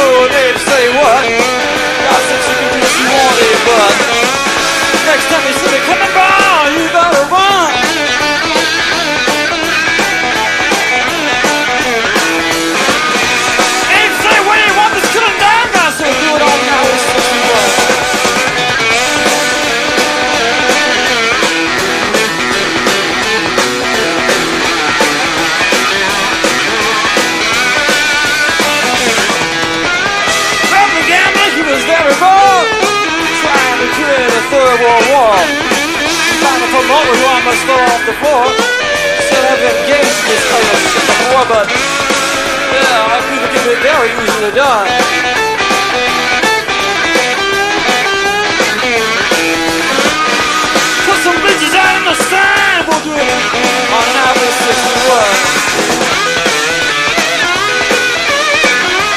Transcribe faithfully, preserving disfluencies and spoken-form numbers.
no need to say what. God said she could do what she wanted, but next time you see me coming by, you better run. Ain't say what you want this killing down now, so do it all now. It's sixty-one. Third World War. Trying to promote who I must fall off the floor. Still have engaged in this kind of shit before, but yeah, like people get it very easily done.